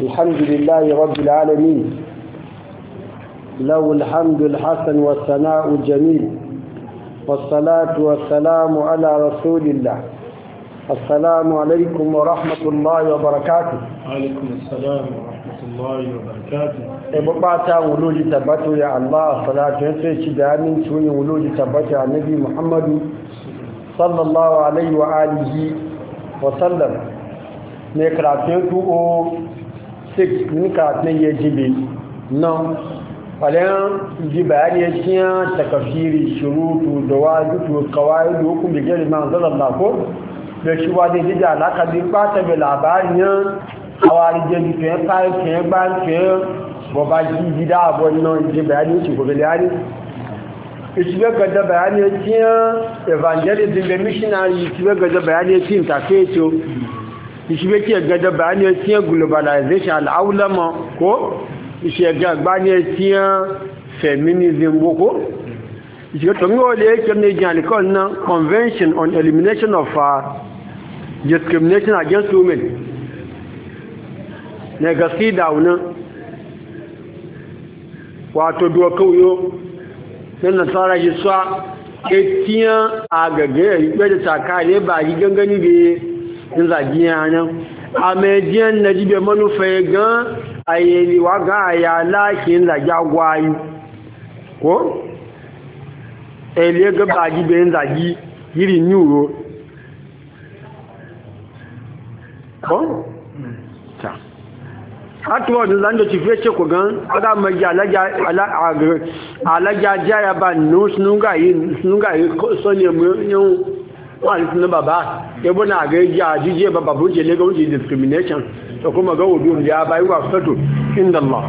الحمد لله رب العالمين له الحمد الحسن والثناء الجميل والصلاة والسلام على رسول الله. السلام عليكم ورحمة الله وبركاته. عليكم السلام ورحمة الله وبركاته. بقاطع ولوج تبتو يا الله صلاة ينسي دامين شوي ولوج تبتو يا نبي محمد صلى الله عليه وآله وسلم. نكراتين تو 6 نكراتين يجيبي نعم فلان يجي bayani ya ciya takafiri shurutu dawajitu qawaid hukum bi ghairi ma anzala Allah ko da shi wa dai da alaka bi bata bi labarin hawari je bi fe kai ke ban ke bo ba ji gida abonno ji bayani ci ko bayani shi ga da bayani ya ciya evangelism da missionary shi ga da bayani ya ciya tafeto shi ga da bayani ya ciya globalization al-aulama ko ìṣẹ̀gá àgbáyé tí a feminism gbogbo ìṣẹ̀gá tó ń wọ́n lè kí ní ìjìn àlìkọ́ náà convention on elimination of discrimination against women na gasi da wani wato dokoyo na nasara yi sa etiyan agagaya ikpe da takare ba yi gangani da yin zagi yanar a mediyan na jibe manufa gan ayeli wa ga aya lakin da jagwayi ko ele ga baji ben zagi yiri nyuro ko ta atwa da zan da tifece ko gan aga maji alaja jaya ba no sununga yi so ne mu yun wani sunan baba yabo na ga ya jije baba buje le ga wuce discrimination to kuma ga wudu ya bayi wa fatu inda Allah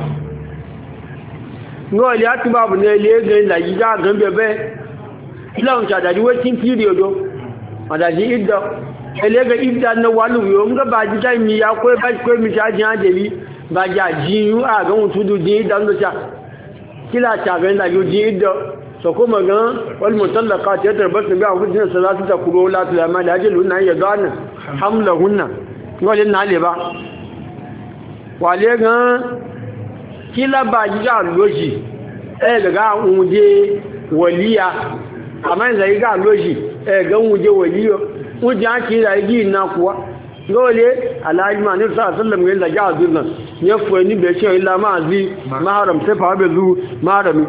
no ali ati babu ne le ga la yiga gan bebe ila on cha da waiting period do adaji idda ele ga idda na walu yo nga ba ji dai mi ya ko ba ko mi ja jan deli ba ja ji yu a ga wutu du ji dan do cha kila cha ga la yu ji idda so kuma ga wal mutallaqat yatarbasu bi anfusihim salatu takuru la tulama la ajaluna yadana hamlahunna ngole na le ba wale gan kila ba jiga loji ga unje waliya amma zai ga loji ga unje waliyo unje aki da yi na kuwa dole alajima ne sallallahu alaihi wasallam ga ga zunna ya fuwa ni be ce illa ma azi maharam sai fa be zu maharami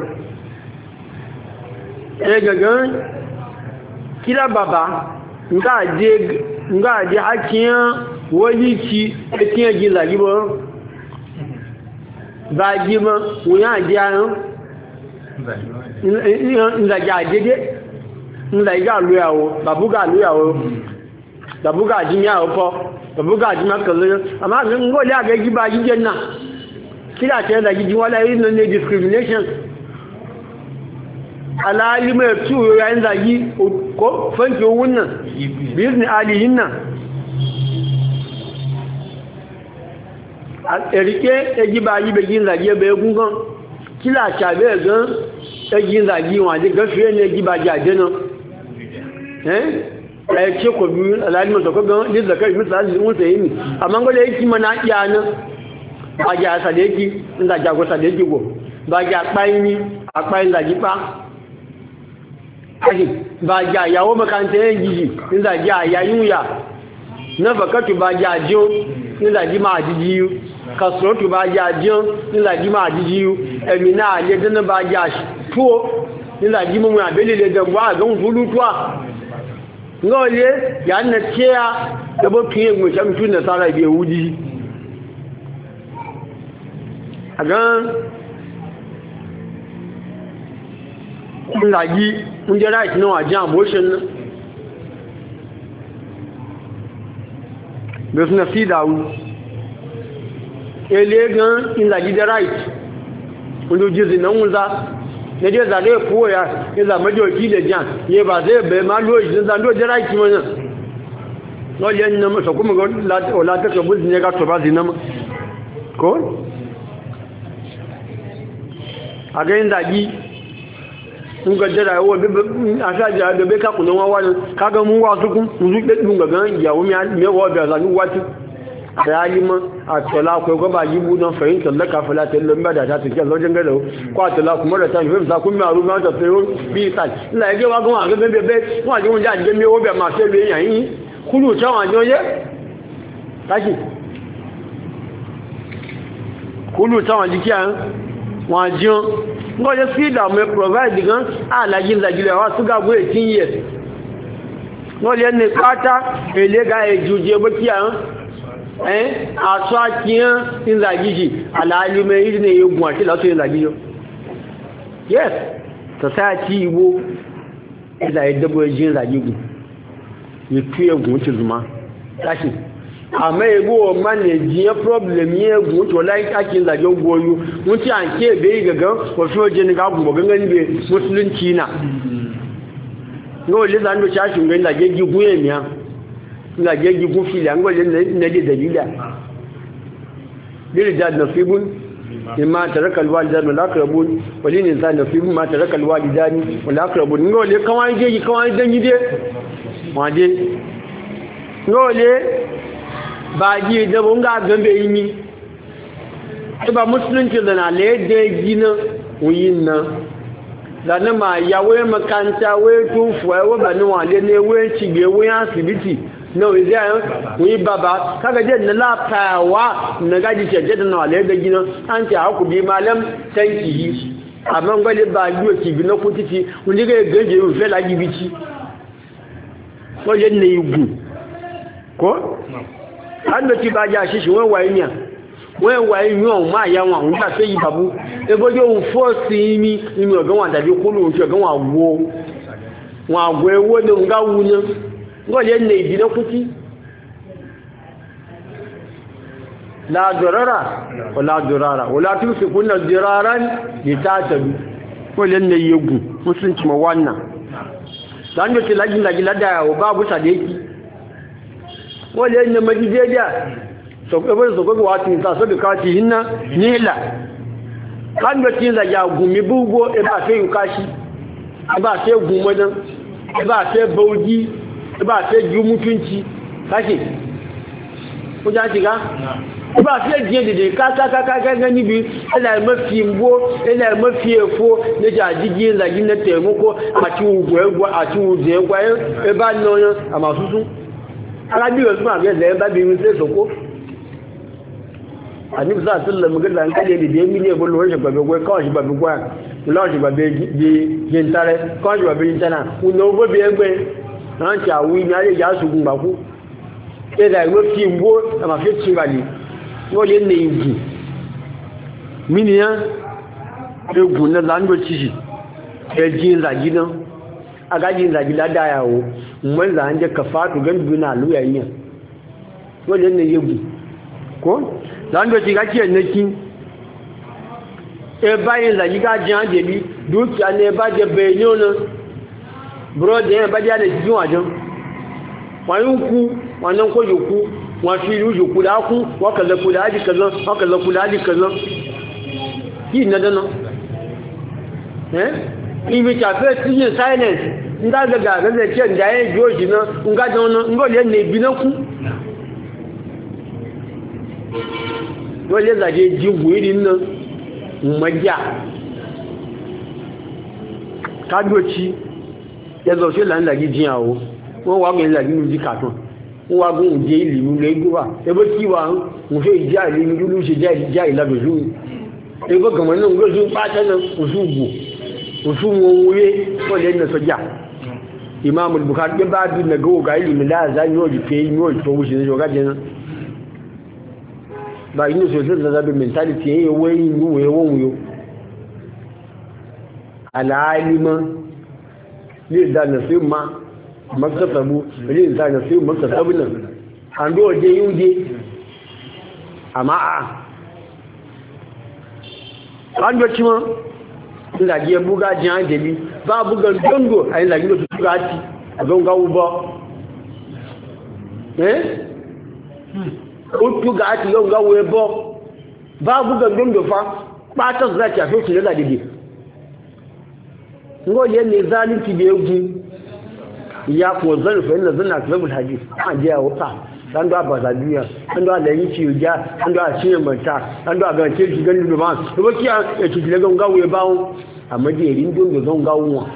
gan kila baba nga je hakiyan walici etiyan gila gibo ba jima wuya jiyan nda jajede nda iga luyawo babuga luyawo babuga jinya ko babuga jima kazo amma ngoli aga giba jijenna kila ce da gijin wala yin ne discrimination alalima tu yayin zagi ko fanke wannan bizni alihinna erike ejiba yi begin zagi be gungan kila chabe gan egin zagi wa de gafiye ne ejiba jade no ce ko bi alalima to ko gan ni zakar misali mun sai ni amma ngole yiki mana iya na ba ja sadeki inda jago sadeki go ba ja paini apai zagi pa aji ba ja yawo makanta yin giji inda ja yayin ya na bakatu ba ja jo inda ji ma jijiyu kasrotu ba ja jo inda ji ma jijiyu emina le dan ba ja to inda ji mu abele da gwa ga fulutuwa ngole ya na tiya da bokiye mu shamtu na sara bi yahudi agan lagi mun je right no ajan abortion be suna fi dawo ele gan in lagi the right mun do jizi nan mun za ne je za le fuwa ya za majoki da jan ye ba zai be ma lo jin za do the right mun no le nan so kuma ga la ta kabuz ne ga to ba zinama ko aga in lagi nga jira wo be asaja de be ka kuno wa wani kaga mu wa su kun mu zu de dun ga gan yawo mi wo be za ni wati raliman a tola ko ga ba yibu don fahimta laka fala ta lamba da ta take zojin gado ko tola kuma da ta fahimta kun ma ruwa ta sayo bi sai la ga wa ga ga be wa ji mun ja ji me wo be ma se be yan yin kulu ta wa joye tashi kulu ta wa ji kiyan wa jon ngo je si da me provide gan ala yin la jile wa su ga go 18 years ngo le ne pata ele ga ejuje bo kiyan aṣọ akíyàn ìlàgíjì aláàlúmẹ́ ìdí ní egun àti látọ́ ìlàgíjọ yes society iwo ìlà ìdẹ́bọ̀ ẹjí ìlàgígù ìtú egun ti zùmá láti àmẹ́ egbó ọmọ nìjíyàn problem yí egun tó láìkáàkì ìlàgí ogun oyú wọ́n tí à ń ké èbé ìgẹ̀gán òfin ọjẹ́ ní káàkùnbọ̀ gẹ́gẹ́ níbi muslim china ní olè sàndò ṣáṣùgbẹ́ ìlàgí gígún èmìyàn ina jeji kun fili an gwaje na da dalila bil jad nasibun mimma taraka alwalidan wal aqrabun walin insan nasibun ma taraka alwalidan wal aqrabun ngole kawai jeji kawai dangi de waje ngole baji da bunga gambe yimi ba musulunci da na le de gina uyin nan da na ma yawe makanta we tufu we ba ni wale ne we cigbe we asibiti no idan wi baba kaga je na lafawa na gaji ce na wale da gina an ce haku bi malam tanki amma ngale ba yiwo ki bi na kutiti wani ga gaje yin fela gibici ko je ne yugu ko an da ti ba ja shi won wa yin won wa yin yon ma ya won ta se yi babu e bo jo force mi mi ogan wa dabi kulu o ogan wa wo ewo ni nga wu ni ngole ne ibi na kuti la darara wala durara wala tuskunna diraran litatabi ngole ne yegu musunci ma wannan dan da tilagi lada o babu sadeki ngole ne majidediya so ko ko wati ta so bi kati hinna nila kan da tin da ya gumi bugo e ba sai yukashi e ba sai gumodan e ba sai bauji ba sai ju mutunci kake ko ja tiga ba sai je de ka gani bi ila mafi mbo ila mafi efo ne ja jigi la gina temoko ati ugwe ati uze gwa e ba no yo amasusu ala bi o ma be le ba bi mi se soko ani za sallallahu magana an kale de mi le bo lo je babe gwe ka shi babe gwa lo shi babe bi jintare ka shi babe jintana uno bo bi egbe ranti awi ni ale ja sugun gbaku e da iwo fi mbo ama fi tibali wo le ne igu miniyan egun na lando chichi e jin la gina aga jin la gila da yawo mun za anje kafatu gandu na luya yin wo le ne yegu ko lando chi ga ti eneki e bayin la yiga jan de bi dukiya ne ba je be nyona brother ba dia le jun ajan wa yunku wannan ko yuku wa fi yuku da ku wa kaza kula aji kaza wa kaza kula aji kaza ki na dana ibi ta fe tin silence nda ga da ce da ye joji na nga don ngo le ne bi na ku wale zaje jigu irin nan magiya kadoci ya zo ṣe láńlá gí jíyàn o wọ́n wá gbẹ̀rẹ̀ láti ní kàtún wọ́n wá gún òjé ìlú lè gbúwà ẹgbẹ́ tí wà ń fẹ́ ìjá ìlú lúlú ṣe já ìlàbẹ̀sú ẹgbẹ́ gàmọ̀ náà ń gbé ṣún pátá náà òṣù gbò òṣù wọn wúyé wọ́n lè nà sọjá Imam Bukhari gbé bá bí nà gówó gáìlì mi láàzá ní ọjọ́ pé ní ọjọ́ owó ṣe ní ọgá jẹ náà bá inú sọ̀tẹ́ zazabe mentality yẹn ewé inú ewó wuyo al'alima zai da nasu ma maktasabu zai da nasu maktasabu nan an do je yuje amma an do cima inda je buga jan debi ba buga dongo ayin la gido tuga ati agonga ubo o tuga ati yo nga we bo ba buga dongo fa pata zati afi ti la dede ngoje ne zalunci da yagu ya ko zarfa inda zana sabul hadis an je wata dan da ba zabiya dan da yi ci uja dan da shi manta dan da ga ce shi ganin da ba to kiya ya ci daga gawo ya bawo amma je rin don da zon gawo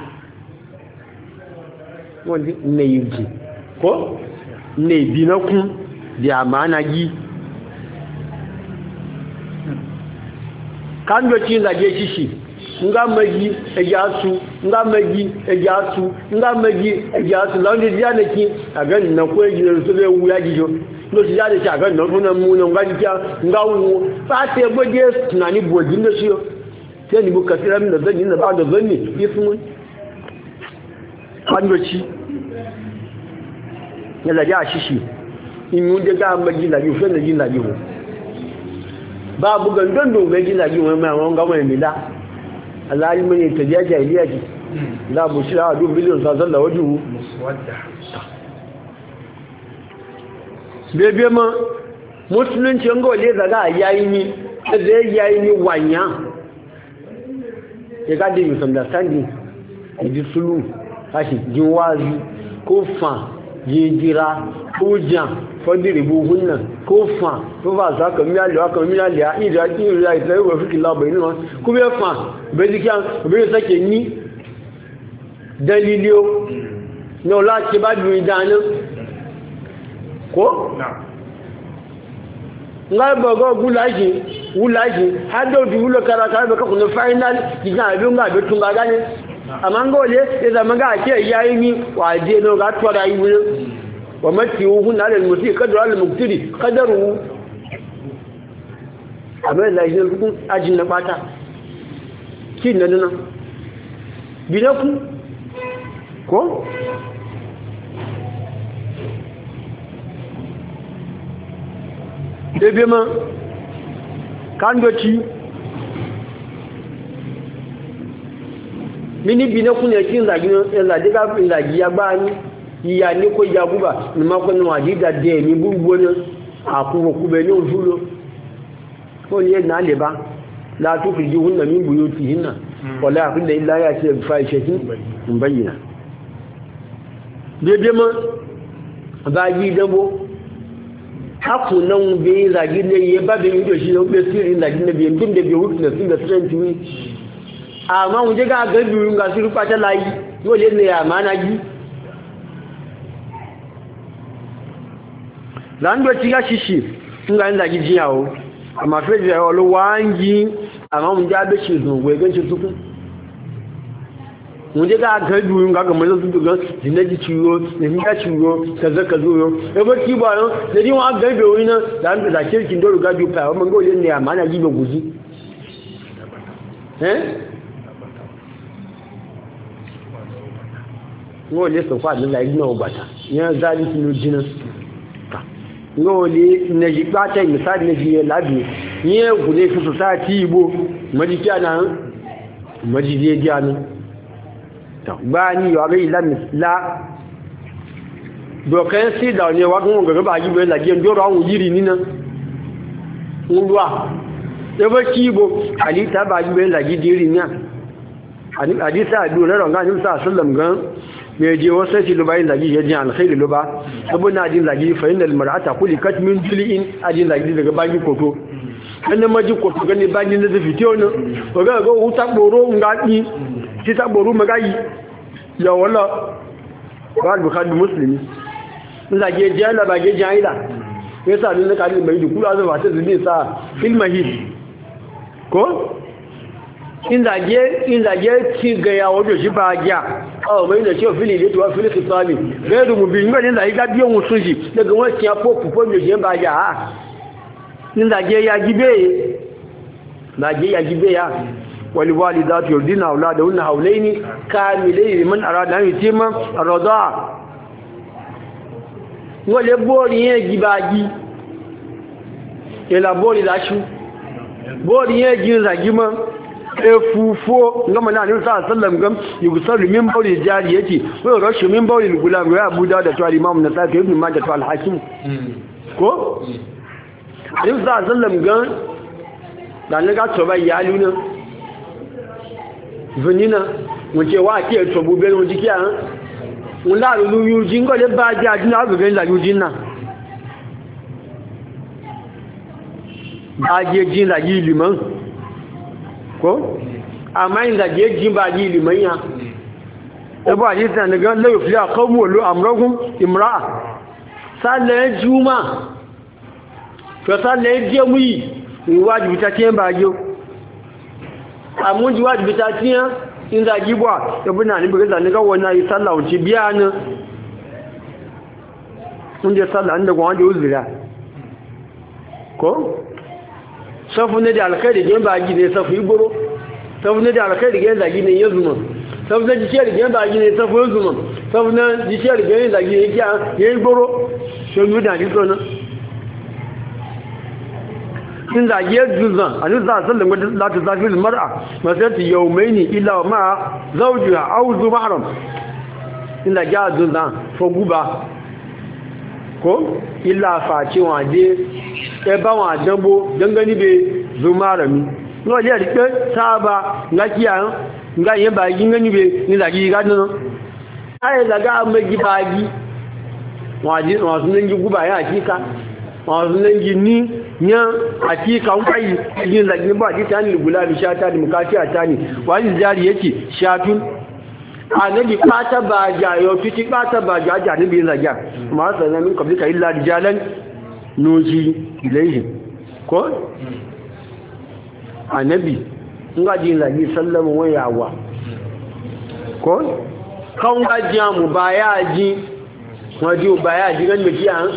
wanda ne yi ko ne bi na kun da amana gi kan do ci la je shi nga magi ejasu nga magi ejasu nga magi ejasu lawndi diane ki agan na ko ji so be wuya ji jo no si jade cha agan no funa mu no nga ji nga wu fa te boje tunani boji ndo siyo te ni buka tiram da zani na ba da zani yisun kan do ci ya la ja shishi in mun de ga magi la ji fe na ji la ji ho ba bu gandan do ga ji la ji wa ma nga mai mila alhali mai tafiya jahiliya ce za mu shi a 2 biliyon sassan da wajen bebe ma musulunci yanzu wale zaga a yayi ni da zai yayi ni wanya ya gada misunderstanding a ji sulu kashi jin wazi ko fa jira ko jan fadiri buhun nan ko fa to ba za ka miyali a ida ita yi wa fi kila bai nuna kuma ya fa bai zikiya bai sake ni daliliyo na ola ce ba biyu idanin ko? nga bago wulaji har da wula karata da kakunan final jikin abin ga abin tunga gane amma ga wale ya zama ga ake yayi ni waje na ga tuwa rayu wurin wa matiwuhun ala al-muti qadru ala al-muqtiri qadaru amma la yin rukun ajin na bata kin nan binaku ko bebe ma kan doci mini binaku ne kin zagi ya bani iya ní kó ya gúbà ní makon ní wàjí dàdé ní gbogbo ní àkúrò kúbẹ̀ ní òṣùlò ó ní ẹ̀nà lè bá látó fi jíhun nà mígbò yóò ti hínà wọlé àfílẹ̀ iláyà tí ẹ̀bùfà ìṣẹ́kí ń bayyana dédé mọ́ bá yí ìdánwò hakù náà bí ìzàgí lè yẹ bá bẹ̀rẹ̀ ìdòṣì ló gbé sí ìzàgí lè bí i ndúndé bí wípínẹ̀ sí ìgbẹ̀sílẹ̀ntì wí àmọ́ òun jẹ́ gáàgẹ́ bí i ń ga sí rúpátẹ́ láyé yóò lè ní àmánà yí lando ti ga shishi nga nda gijiyawo ama feje yawo lo wangi ama mun ja be shi zo we ganshi tuku mun je ga gadu nga ga mun zo ga dinaji ciwo ne ga ciwo kaza yo e ba ki ba no da ni wa ga be wina dan da kirkin do ga du fa mun go ne ama na gibe guji ngo le so kwa la igno bata yan zali kinu jinan ngoli na jibata misali na jiye labi ye gune su society ibo majiki ana majiye jani to bani yo ga ila misla do kan si da ne wa gun ga ba jibe la je ndo rawun yiri ni na ulwa e ba kibo ali ta ba jibe la jidiri ni ani hadisa du na ronga ni sallam gan me je wasa shi lubayin lagi ya ji alkhairi luba abuna ajin lagi fa innal mar'ata kulikat min julin ajin lagi daga bagi koto kan maji koto gani bagi na zafi tiyo ne ga wuta boro ngadi ci ta boro magayi ya wala ba bukhari muslimi lagi je la bagi jaila yasa din ka ni mai dukulu azaba ta zubi sa fil mahid ko in zage ci ga ya wajo shi ba ja aw mai da cewa fili da tuwa fili kitami gairu mu bin ngani da ga biyan musu shi daga wani ya popu ko me je ba ja in zage ya gibe ya wal walidatu yurdina auladahunna hawlaini kamilaini liman arada an yutima arda wale bori yen gibaji ela bori lashu bori yen jin zagi ma efufo ngama na nabi sallallahu alaihi wasallam gam yusallu min bawli jari yace wa rashu min bawli gulam ya abu da to al-imam nasai ibn majah to al-hakim ko nabi sallallahu alaihi wasallam gam dan ga to bai yalu ne venina mun ce wa ke to bube mun jikiya mun la lu yuji ngole ba ja jina ga ga la yuji na baje jin zagi liman ko amma in zage jin baji liman ya ebo hadisi na ga la yufliya qawmu lu amrahum imra'a sallan juma to sallan je mu wajibi ta tiyan bajo amun ji wajibi ta tiyan in zagi bwa ibuna ni bi ga ni ga wannan yi sallah wuci biya ne kun je sallah inda gwan da uzura ko safu ne da alkhairi gen baji ne safu iboro safu ne da alkhairi gen zagi ne yazuma safu ne jishiyar gen baji ne safu yazuma safu ne jishiyar gen zagi ne ya iboro shonu da dito na in zagi ya juzan a nisa sallan wadda lati zafi mar'a masarci yaumaini illa ma zaujiya auzu mahram in zagi ya juzan foguba ko illa face wade ba wa dambo dangane be zumarami no je rike saba ngakiya ngaye ba gingani be ni lagi gadno ai daga magi bagi waje wasu nan gi guba ya hakika wasu nan gi ni nya hakika un kai yin lagi ba ji tani gulabi shata da mukati atani wani jari yake shatun annabi fata ba jayo fiti fata ba jaja ne bin zagiya amma sanan min kablika illa rijalan nuji ilayhi ko annabi nga jin zagi sallama wayawa ko kan ga jamu baya ji wajo baya ji gan miki an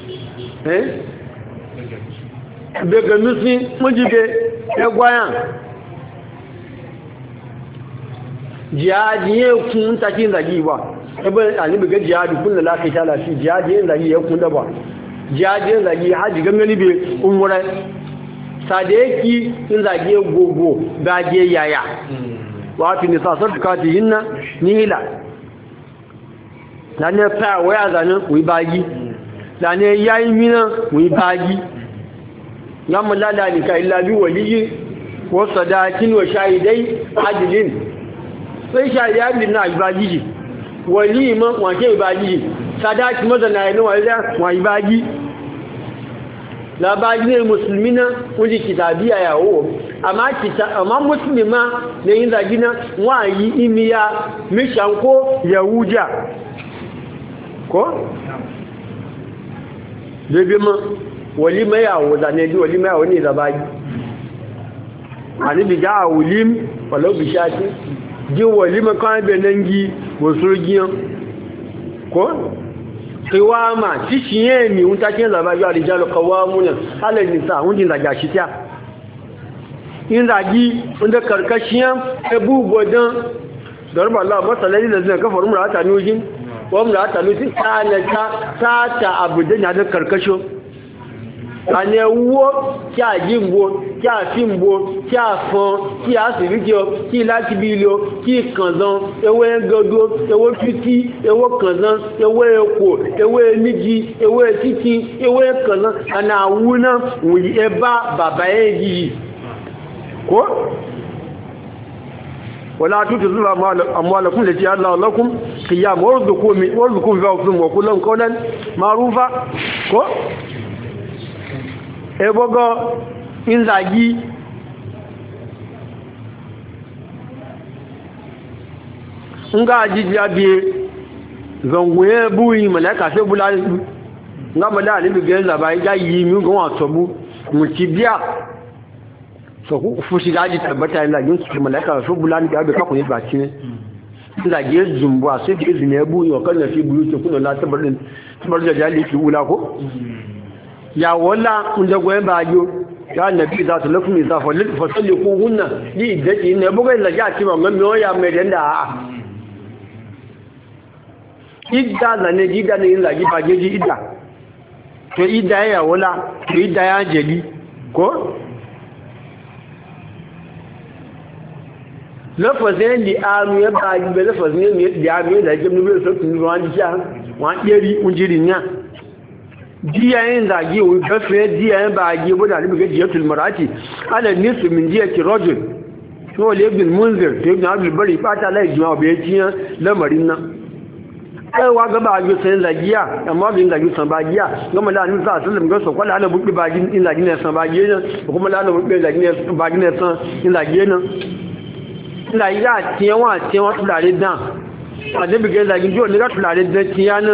daga nusi mujibe egwayan jihadi ya kun takin zagi ba ebe alibi ga jihadi kun da lafi ta lafi jihadi ya zagi ya kun da ba jihadi ya zagi haji gangani be umura sadeki in zagi gogo gaje yaya wato ne sa sadukati hinna nihila dan ne fa waya zanin wi bagi dan ne yayi mina wi bagi lamma lada ni ka illa bi waliyi wa sadakin wa shahidai adilin sai shari'a din na ibaji wali ma wace ibaji sadaki mazana yana wa ibaji labaji ne musulmina wani kitabiya yawo amma musulma ne yin zagina wayi imiya mishanko yahuja ko bebe ma wali ma yawo zane bi wali ma yawo ne zabaji ani bi ga wulim walau bi shati ji walima kan benangi wasurgiyan ko qiwama tishiye mi unta kin zaba ya rijalu qawamuna ala nisa undin da gashi ta in zagi unda karkashiyan ebu godan darba Allah masalali da zai kafaru murata nujin wa murata nujin ta abudan ya da karkasho ane wo kya jimbo kya fimbo kya fon kya sirikio ki lati bilio ki kanzan ewe godo ewe fiti ewe kanzan ewe eko ewe miji ewe titi ewe kanzan ana wuna wi eba baba eji ko wala tutzu amwalakum lati Allah lakum qiyam warzukum wa kullu qawlan ma'rufa ko ebogo inzagi nga jijiya biye zangoye buyi malaka sai bulali nga mala ni bi genza ba ya yi mi go atobu mu tibiya so ku fushi gaji tabbata ina yin su malaka so bulani ga be ka ku ne ba ci inzagi zumbu sai bi zine buyi o kan fi buyi to kuno la tabarin tabar da jali ki ula ko ya wala unda goyen ba yo ya nabi za ta lafu mi za fa salli ku hunna li idati ne bugai la ja ci ba ngam ya me da idda da ne gida ne yin lagi ba geji idda to idda ya wala to idda ya jeli ko lafazin li amu ya ba be lafazin li amu da jimnu be so tun ruwan ji wa deri unjiri nya diyayen zagi wa gafe diyayen ba agi bu da alibi jiyatul marati ala nisu min jiyati rajul to le ibn munzir to ibn abdul bari fata la ijma be tiyan lamarin nan aiwa gaba a yusan zagiya amma bin zagi san bagiya gama da annabi sallallahu alaihi wasallam ga so kwala ana buɗe bagin in zagi ne san bagiye nan kuma la ana buɗe zagi ne bagin ne san in zagiye nan ina ya tiyawa tulare dan annabi ga zagi jo ne ga tulare dan tiyana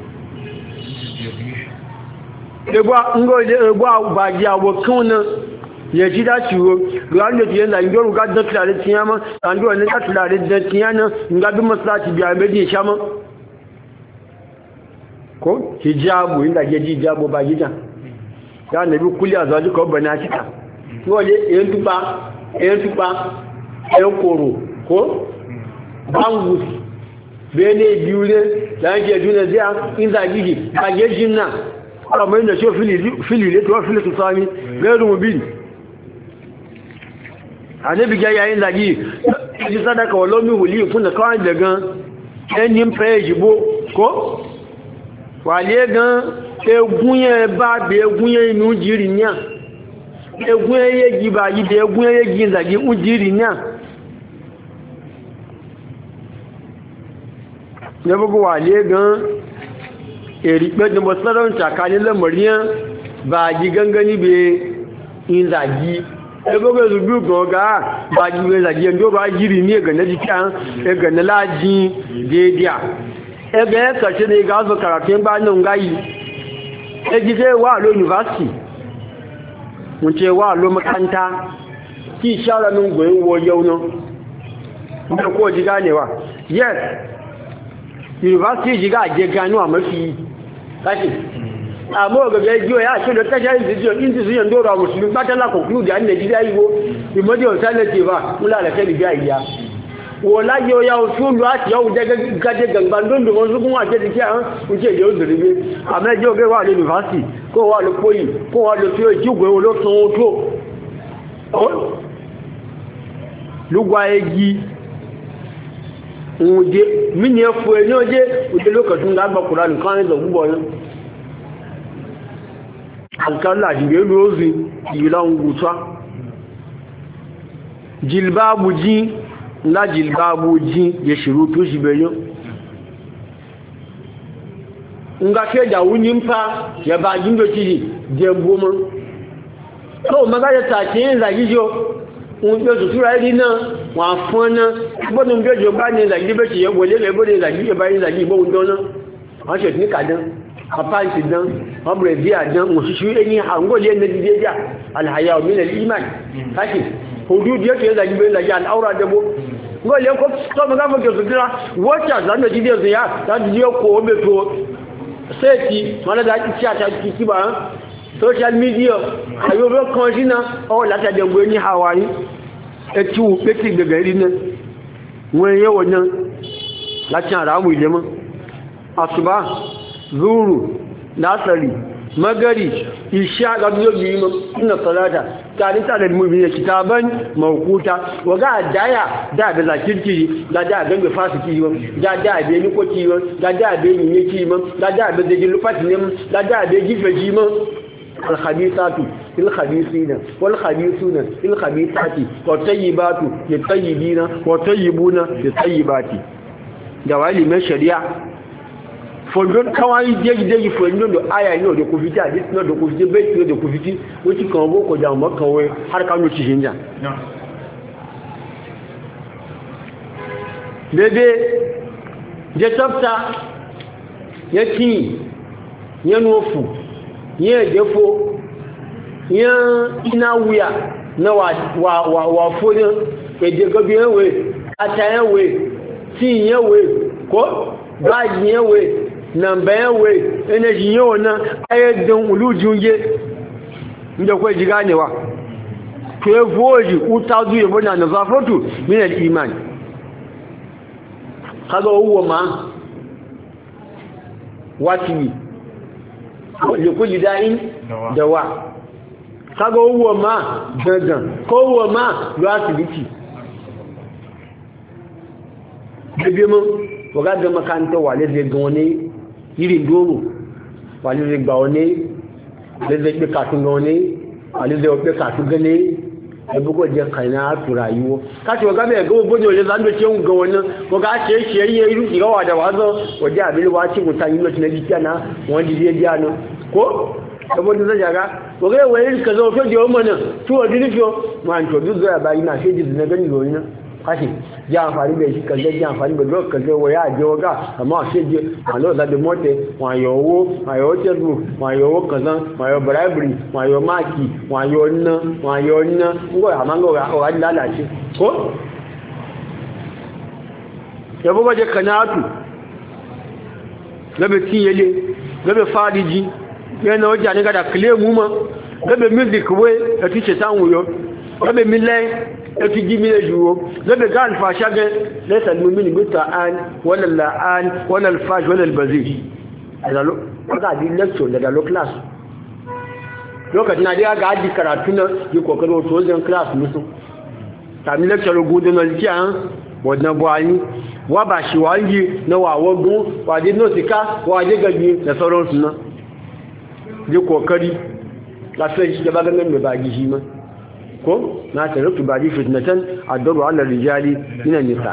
egwa bagiya wo kuna ya ji dacewa ga wanda ke yanzu ngoro ga da tulare tiyama an do ne ga tulare da tiyana ga bi masallaci biya me di shama ko hijabu inda ke ji hijabu ba gidan ya nabi kulli azaji ko bana kita wole en tuba en koro ko bangu bene biure da ke duna zia inda gigi ba gejin na ala mai da shi fili le to fili to sami gairu mubin anabi ga yayin zagi ji sadaka walomi huli kuna kawai daga enin page bo ko wale gan egunye ba be egunye inu jiri nya egunye yeji ba yi be egunye yeji zagi u jiri nya ne bugu wale gan eri pe de mosaron tsakanin lamariyan ba gi gangani be in zagi ebogo zubu goga ba gi be zagi ndo ba jiri ne ga na jikan e ga na laji dedia ebe kace ne ga zo karatu ba nan gayi ejide wa lo university mun ce wa lo makanta ki shara nun goyin wo yauno da ko ji ganewa yes university ji ga je ganu a mafi kashi amma ga gajiyo ya ce da tasha institution dora musulmi ba ta la conclude an Nigeria yiwo imodi alternative ba mula da kai biya iya wala yo ya usulu ati yo daga gaje gangan don do wasu kun ake dike an kuje yo diribe amma jo ge wa le university ko wa lo poyi ko wa lo ti o jugwe wo lo ton to o lugwa egi uje mini efu eni oje uje lokacin da gba Qur'an kan da gubo yin alkalla jibe lozi ilan guta jilbabu ji la jilbabu ji ya shiru to shi bayo nga ke da wunyin fa ya ba jindo ci jembo mo to maga ya ta ce za gijo un do tura ri na wa fona bo dun bejo ba ni za gibe ci ya gole le bo de za gibe ba ni za gibe un do na a se ni kadan apa ti dan abre dia dan mo shi eni hango le na dideja al haya min al iman haki hudud yake da gibe da al aura da bo ngole ko to maga mo ke zura wacha za na dideja ya da diyo ko be to seti wala da ci ta ci ba social media ayo be kan jina o la ta de ngwe ni hawari e ti u pe ti gege ri na won ye won la ti ara mu ile mo asuba zuru nasari magari isha ga biyo bi mu inna salata tare ta da mu bi kitaban mawquta waga daya da da zakirki da da ganbe fasiki da da be ni ko ki da da be ni ne ki da da be da lufati ne da da be gife ji mu al khabithatu lil khabithina wal khabithuna lil khabithati wa tayyibatu lit tayyibina wa tayyibuna lit tayyibati da wali mai shari'a fondon kawai jeji fondon do aya ni o de kufiti hadith no do kufiti bet no do kufiti wuti kan bo ko jam makan we har kan ci jinja bebe je tafta yaki yanofu ye defo ya ina wuya na wa fodin ede gobi ewe atayewe ti yewe ko gaji yewe namba yawe energy yau nan ayyadin ulujunge inda kwai ji ganewa to ya voji uta zuwa bana na zafatu min al-iman kaga huwa ma wati li kulli da'in dawa kaga huwa ma dangan ko huwa ma asibiti bebe mu waga da makanta wale zai ga wani irin doro wale zai gba wani zai zai katun ga wani wale zai wabe katun gane da bugo je kana tu rayuwa ka to ga me ga bojo je zan do ce ga wannan ko ga ce yayi ru ga wa da wazo waje abin waci mutan yi mutan ji kana wanda je ji ano ko saboda zai jaga ko ga wayin ka zo to je mana to wadi fiyo man to duk zai ba ina shi ji na gani goyi na kashi ji amfani da shi kaje ji amfani da lokacin kaje waya je waga amma shi je alo da mote wa yowo chebu wa yowo kazan wa yo bribery wa yo maki wa yo na ngo amango ga o lalace ko yabo baje kanatu gabe tiyele gabe fadiji yana wajen ne ga da claim ma gabe music we da tice tanwo gabe milai eti gimile juwo zabe ga alfasha ga laysa almu'min bita'an wala la'an wala alfash wala albazi adalo ga di lecture daga lo class lokacin da ga aji karatu na yi kokaro to zan class musu ta mi lecture gudu na jiya wannan buhari wa ba shi wangi na wawogun wa di notika wa je gabi da sauran su na yi kokari lafiyar shi da baganin mai bagi shi ma ko na taraktu ba ji fitnatan addaru ala rijali ina nisa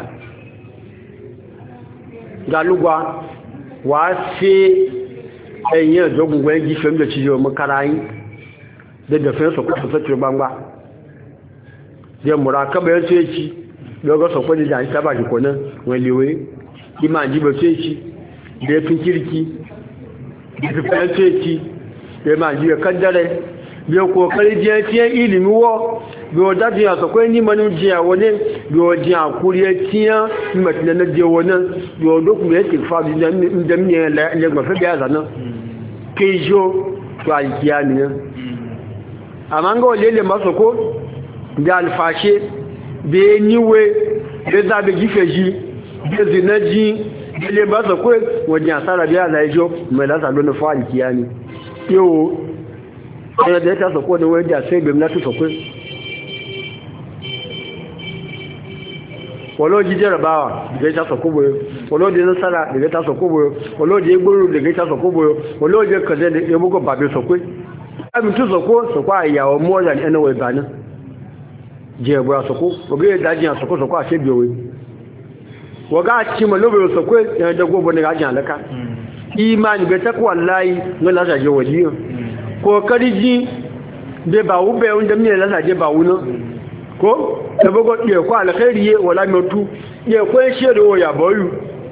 galugwa wa se eyin jogun gwe ji fem da cijo makarayin da defense ko so fatir bangba je murakaba yace ci dogo so ko da ta ba ji konan welewe ima ji ba ce ci da tun kirki da fa ce ci da ma ji kaddare bí o kokari jẹ́ tí ilimi wo bí o dájú yàtọ̀ pé ní mọ́nú jẹ́ wọlé bí o jẹ́ àkúrí tí yán mẹ́tìlẹ̀ náà jẹ́ wọlé bí o dókùnrin ti fa ìdẹ́mí ẹlẹ́gbọ̀n fẹ́ bí àzà náà kéjò tó àìkíyà nìyàn àmá ń gọ́ lélẹ̀ mọ́sọ̀kó bí alfàṣẹ bí níwé bí zábẹ̀ jífẹ̀ jí bí zina jí bí lè mọ́sọ̀kó wọ́n jẹ́ àsára bí àzà ẹjọ́ mẹ́lásà lónà fún àìkíyà ni ẹ̀yẹ da ya ta sako da wani da sai bim na tu sako walo ji jarabawa da ya ta sako boyo walo da nasara da ya ta sako boyo walo da ya gburu da ya ta sako boyo walo da kaze da ya bugo babe sako abin tu sako a yawo more than anyway bana je boya sako oge da jin sako a sai biyo waga ci malobe sako ya da gobo ne ga jin alaka imani be ta ko wallahi ngala ta je waliyo kokari ji da ba wu bai wanda mine lasa je ba wuna ko da bago iya ko alkhairi wala mutu iya ko shedo ya boyu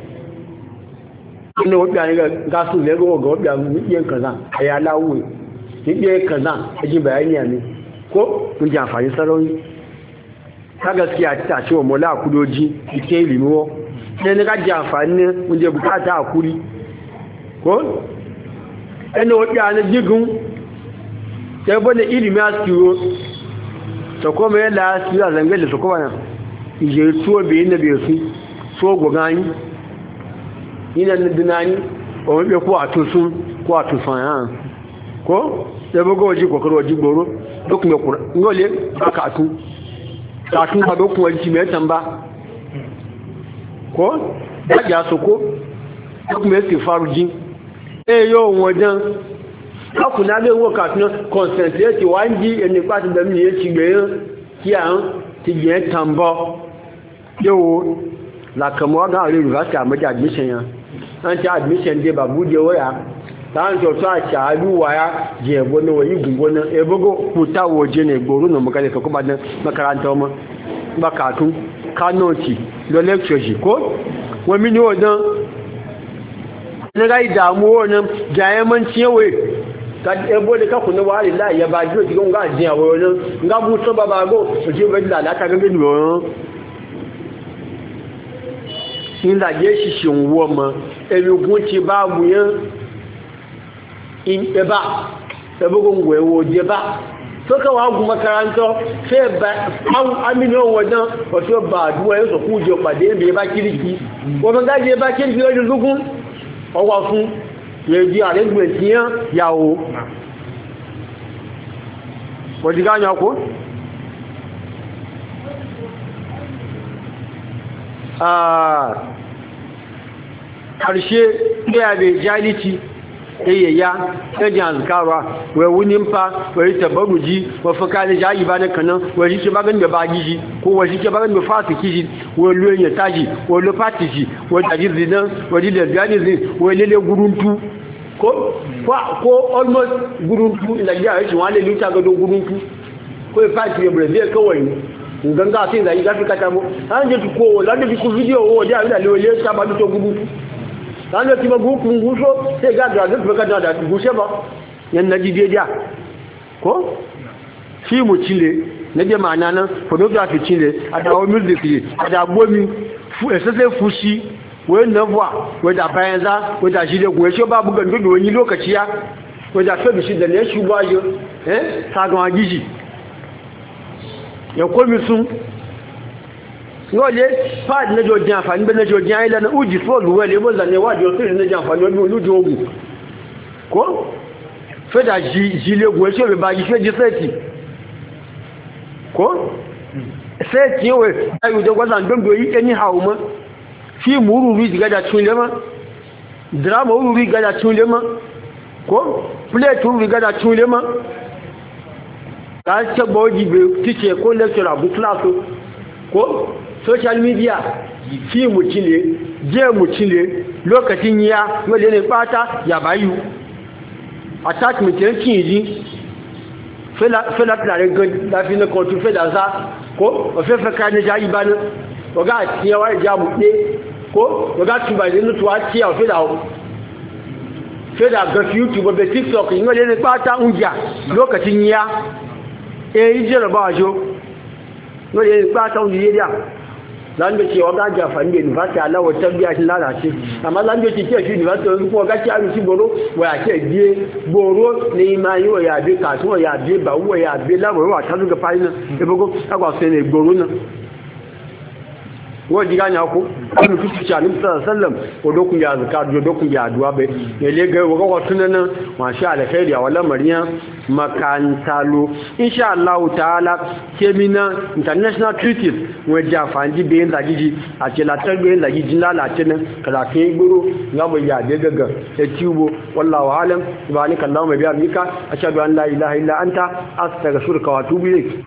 ina wanda ne ga su ne go wanda yin kaza aya lawo yin kaza ji bayani ne ko mun ji amfani sarauni ta gaskiya ta ce wa mola kudoji ike limiwo ne ga ji amfani mun je bukata akuri ko ina wanda ne jigun sai bane ilimi a tsiro ta kuma yadda su a zangar da su kuma nan ije tuwo bai na bai su so gogani ina na dinani a wani ko a tusun ko a tusan yana ko sai buga waje kokoro waje goro duk mai kura ngole ba katun ba duk waje mai tamba ko da ya so ko duk mai sifaru jin yau wajen akuna le wo ka tun concentrate wa nji eni pa ti dem ni e ti gbe ki an ti gbe tambo yo la kamo ga le university amaja admission yan anti admission de babu de wo ya tan jo so acha alu wa ya je bo no yi gungo na e bogo puta wo je ne gboru no makale ko ba na makaranta mo ba ka tun kanoti lo lecture ji ko wo mi ni o dan ne ga idamu wo na jayeman ciwe ka ebo de ka kunu wa la ya ba jo ti ko nga jin awo no nga bu so baba go o je be la ta gbe ni o in da je shi shin wo mo e bi gun ti ba bu yan in e ba e bo go ngwe wo je ba so ka wa gun makaranto fe ba an amino wodan o to ba duwa yo so ku je pade be ba kiriki o mo ga je ba kiriki o ju zugun o wa fun yeji arrangement yan yawo ko diga nya ko karshe ya be jaliti ya ji azkarwa wai wunin fa wai tabaruji wa fakali jayi ba na kanan wai shi ke bagan da bagi shi ko wai shi ke bagan da fasiki shi wai loyin ya tashi wai lo fati shi wai taji zinan wai da gani zin wai lele guruntu ko almost guruntu ila ya shi wale luta ga don guruntu ko ya fati ya brazil kawai nganga sai zai ga fika mu an je ko la da ku video wo da ila le ta ba to guruntu kan da tiba gukun gusho sai ga da da gushe ba yan naji dia ko shi mu cile na je ma'ana nan photography cile a da music cile a da gomi sai fushi wai na buwa wai da bayan za wai da shi da goye shi ba bugan dudu wani lokaci ya wai da fa bishi da ne shi ba yo sagan agiji ya komi sun ngole pad na jo jan fa ni be na jo jan ila na uji fo luwe le bo za ne wa jo siri na jan fa ni olu jo ogun ko fe da ji le goye se be ba ji fe ji seti ko seti we ayu de gwa zan dondo yi eni hawo ma fi muru ri diga da tun lema drama uru ri ga da tun lema ko play tu ri ga da tun lema ka ce bo ji be teacher ko lecturer bu class ko social media fi mu cile je mu cile lokacin ya wale ne fata ya bayu attachment yankin ji fela tare ga lafi na kotu fela za ko ofefe ka ne jayi ba ne oga ti ya wa ja mu de ko oga tuba ne tuwa ti ya fela ga YouTube be TikTok yin wale ne fata unja lokacin ya yi jarabawa jo wale ne fata unja zan da cewa ga jafan da university Allah wa tarbiya shi lalace amma zan da cewa shi university yanzu kuma ga ci a shi goro wa ya ce biye goro ne ma yi wa ya bi kasu wa ya bi ba wa ya bi labar wa ta zuga fa'ina da bugu agwa sai ne goro nan wa diga nya ko an tuci cha ni sallam ko dokun ya zakar jo dokun ya duwa be ne le ga wa ga tunan masha Allah khairi ya wala mariya makantalo insha Allah ta'ala kemina international treaties we jafanji be yin zagiji a ce la tarbe yin zagiji lalace nan kaza kai guru ngamo ya de gaga e tubo wallahu alam subhanaka allahumma bihamdika ashhadu an la ilaha illa anta astaghfiruka wa atubu ilayk